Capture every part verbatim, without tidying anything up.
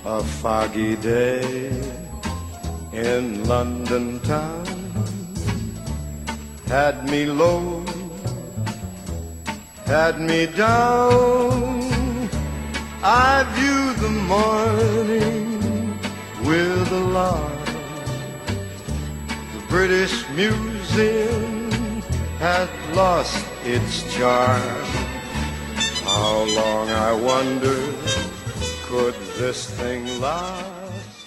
A foggy day in London town had me low, had me down. I view the morning with alarm. The British Museum had lost its charm. How long, I wonder, could this thing last?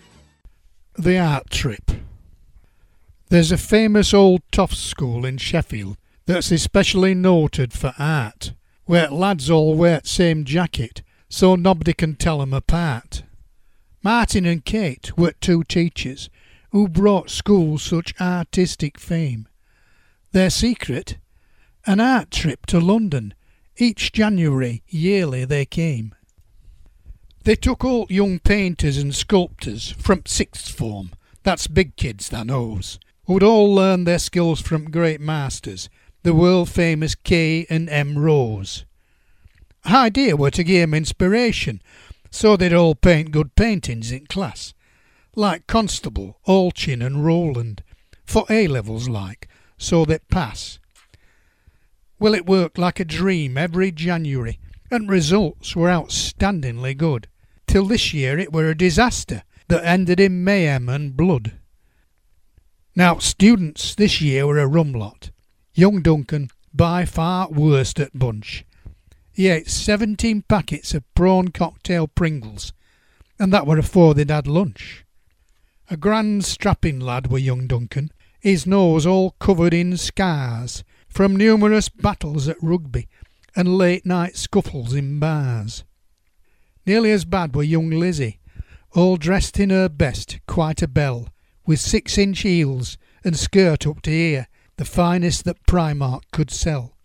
The Art Trip. There's a famous old Tufts school in Sheffield that's especially noted for art, where lads all wear the same jacket so nobody can tell 'em apart. Martin and Kate were two teachers who brought school such artistic fame. Their secret? An art trip to London. Each January yearly they came. They took all young painters and sculptors from sixth form, that's big kids tha knows, who'd all learned their skills from great masters, the world-famous K and M Rose. Idea were to give 'em inspiration, so they'd all paint good paintings in class, like Constable, Alchin and Rowland, for A-levels like, so they'd pass. Well, it worked like a dream every January, and results were outstandingly good, till this year it were a disaster that ended in mayhem and blood. Now, students this year were a rum lot. Young Duncan, by far worst at bunch. He ate seventeen packets of prawn cocktail Pringles, and that were afore they'd had lunch. A grand strapping lad were young Duncan, his nose all covered in scars, from numerous battles at rugby and late-night scuffles in bars. Nearly as bad were young Lizzie, all dressed in her best, quite a belle, with six-inch heels and skirt up to here, the finest that Primark could sell.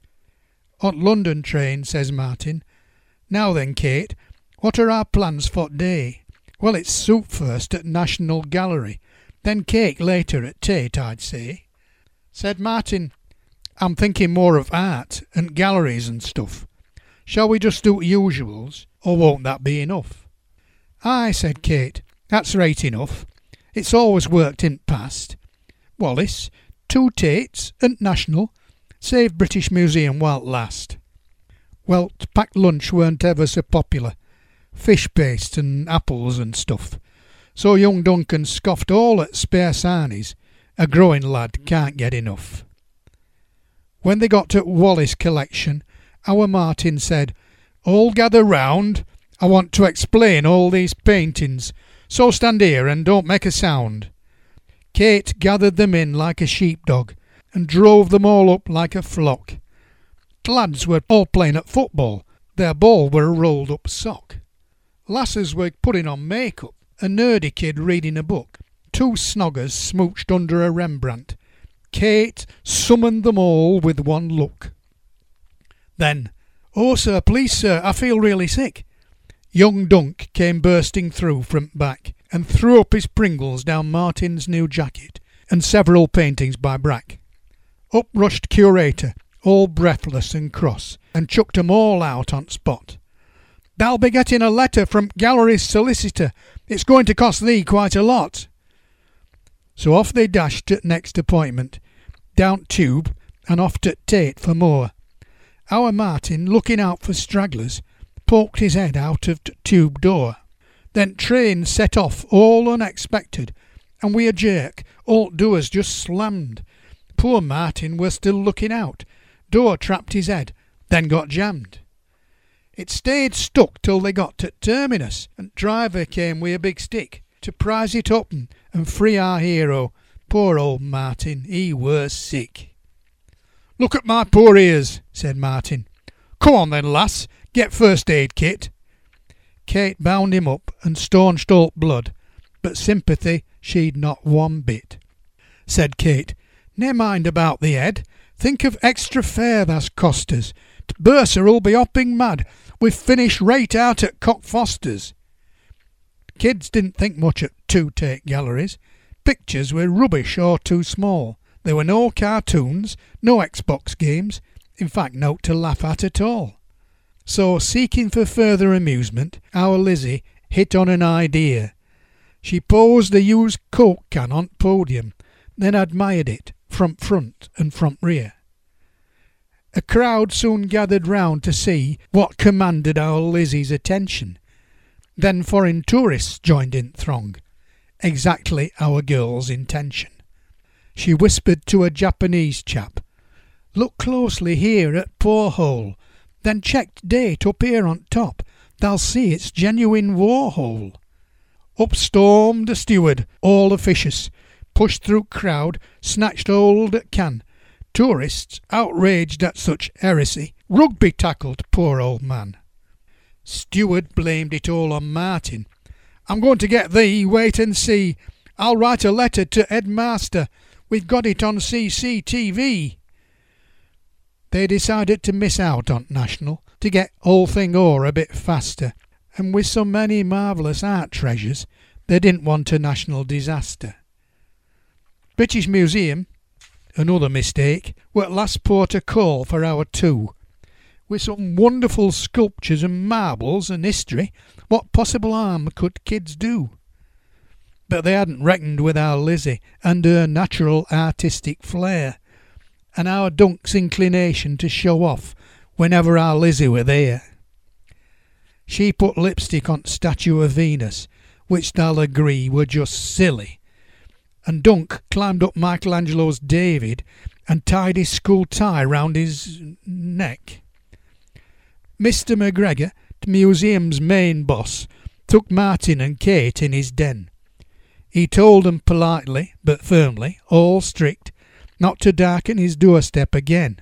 On London train, says Martin. Now then, Kate, what are our plans for day? Well, it's soup first at National Gallery, then cake later at Tate, I'd say. Said Martin, I'm thinking more of art and galleries and stuff. Shall we just do usuals, or won't that be enough? Aye, said Kate, that's right enough. It's always worked in past. Wallace, two Tates and National, save British Museum while it last. Well, packed lunch weren't ever so popular, fish paste and apples and stuff, so young Duncan scoffed all at spare sarnies. A growing lad can't get enough. When they got to Wallace Collection, our Martin said, All gather round, I want to explain all these paintings, so stand here and don't make a sound. Kate gathered them in like a sheepdog, and drove them all up like a flock. The lads were all playing at football, their ball were a rolled up sock. Lasses were putting on make-up, a nerdy kid reading a book, two snoggers smooched under a Rembrandt. Kate summoned them all with one look. Then, Oh, sir, please, sir, I feel really sick. Young Dunk came bursting through from back, and threw up his Pringles down Martin's new jacket, and several paintings by Brack. Up rushed Curator, all breathless and cross, and chucked 'em all out on spot. Thou'll be getting a letter from Gallery's solicitor. It's going to cost thee quite a lot. So off they dashed at next appointment, down Tube and off to Tate for more. Our Martin, looking out for stragglers, poked his head out of t- Tube door. Then train set off all unexpected, and wi' a jerk all doors just slammed. Poor Martin were still looking out. Door trapped his head, then got jammed. It stayed stuck till they got to terminus, and driver came wi' a big stick to prise it up and, and free our hero. Poor old Martin, he were sick. Look at my poor ears, said Martin. Come on then, lass, get first aid kit. Kate bound him up and staunched all blood, but sympathy she'd not one bit. Said Kate, ne'er mind about the head, think of extra fare that's cost us. T' bursar'll be hopping mad, we've finished right out at Cockfoster's. Kids didn't think much at two Tate galleries. Pictures were rubbish or too small. There were no cartoons, no Xbox games, in fact nought to laugh at at all. So, seeking for further amusement, our Lizzie hit on an idea. She posed a used Coke can on podium, then admired it from front and from rear. A crowd soon gathered round to see what commanded our Lizzie's attention. Then foreign tourists joined in throng, exactly our girl's intention. She whispered to a Japanese chap, "Look closely here at poor hole, then check date up here on top, they'll see it's genuine Warhol." Up stormed the steward, all officious, pushed through crowd, snatched hold at can. Tourists, outraged at such heresy, rugby tackled poor old man. Steward blamed it all on Martin. "I'm going to get thee, wait and see. I'll write a letter to headmaster. We've got it on C C T V. They decided to miss out on National, to get whole thing o'er a bit faster, and with so many marvellous art treasures, they didn't want a national disaster. British Museum, another mistake, were at last port of call for our two. With some wonderful sculptures and marbles and history, what possible harm could kids do? But they hadn't reckoned with our Lizzie and her natural artistic flair, and our Dunk's inclination to show off whenever our Lizzie were there. She put lipstick on statue of Venus, which they'll agree were just silly, and Dunk climbed up Michelangelo's David and tied his school tie round his neck. Mister McGregor, the museum's main boss, took Martin and Kate in his den. He told them politely, but firmly, all strict, not to darken his doorstep again.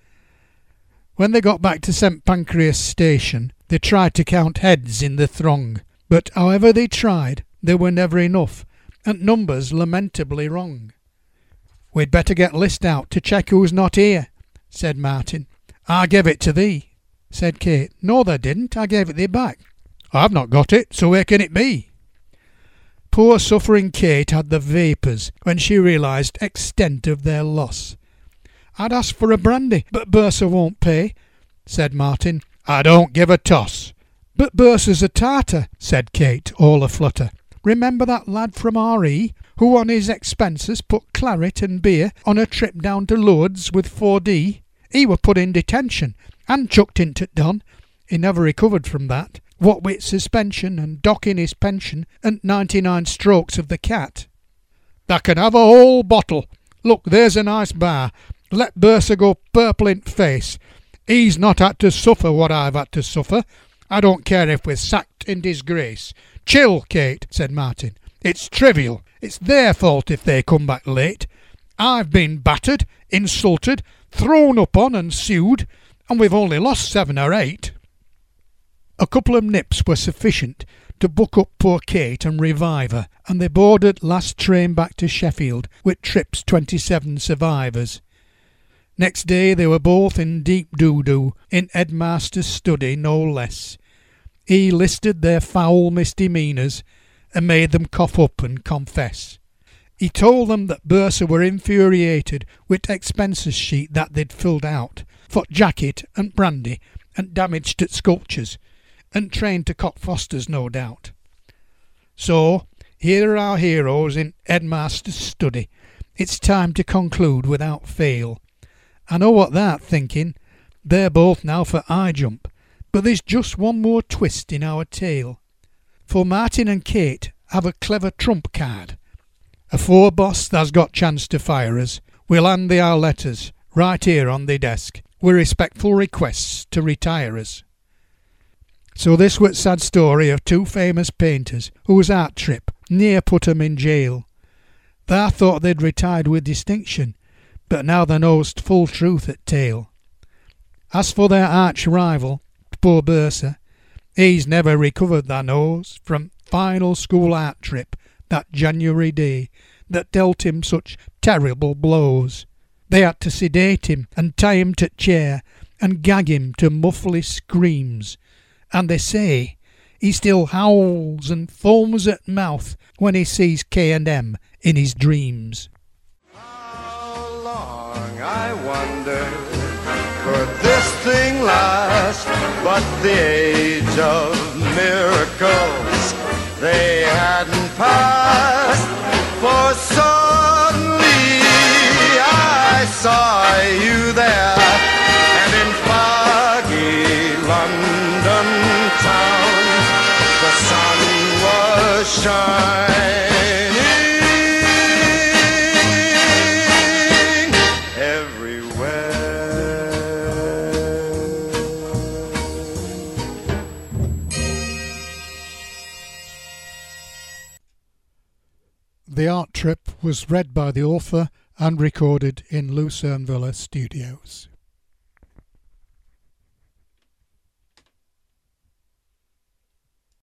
When they got back to St Pancras station, they tried to count heads in the throng, but however they tried, there were never enough, and numbers lamentably wrong. "We'd better get list out to check who's not here," said Martin. "I gave it to thee," said Kate. "No, they didn't. I gave it thee back." "I've not got it, so where can it be?" Poor suffering Kate had the vapours when she realised extent of their loss. "I'd ask for a brandy, but Bersa won't pay," said Martin. "I don't give a toss." "But Bersa's a tartar," said Kate, all aflutter. "Remember that lad from R E who on his expenses put claret and beer on a trip down to Lourdes with four D? He were put in detention and chucked into Don. He never recovered from that, what with suspension and docking his pension and ninety-nine strokes of the cat." "Tha can have a whole bottle. Look, there's a nice bar. Let Bersa go purple in face. He's not had to suffer what I've had to suffer. I don't care if we're sacked in disgrace." "Chill, Kate," said Martin. "It's trivial. It's their fault if they come back late. I've been battered, insulted, thrown up on and sued, and we've only lost seven or eight." A couple of nips were sufficient to buck up poor Kate and revive her, and they boarded last train back to Sheffield with trip's twenty-seven survivors. Next day they were both in deep doo-doo, in headmaster's study no less. He listed their foul misdemeanours and made them cough up and confess. He told them that Bersa were infuriated with expenses sheet that they'd filled out, for jacket and brandy and damaged at sculptures, and trained to cock fosters no doubt. So, here are our heroes in headmaster's study. It's time to conclude without fail. I know what they're thinking. They're both now for high jump, but there's just one more twist in our tale. For Martin and Kate have a clever trump card. Afore boss tha's got chance to fire us, we'll hand thee our letters, right here on the desk, with respectful requests to retire us. So this was sad story of two famous painters whose art trip near put 'em in jail. They thought they'd retired with distinction, but now they knows full truth at tale. As for their arch rival, poor Bersa, he's never recovered, tha knows, from final school art trip that January day that dealt him such terrible blows. They had to sedate him and tie him to chair and gag him to muffle his screams, and they say he still howls and foams at mouth when he sees K and M in his dreams. How long, I wonder, could this thing last? But the age of miracles past, for suddenly I saw you there, and in foggy London town the sun was shining everywhere. The Art Trip was read by the author and recorded in Lucerne Villa Studios.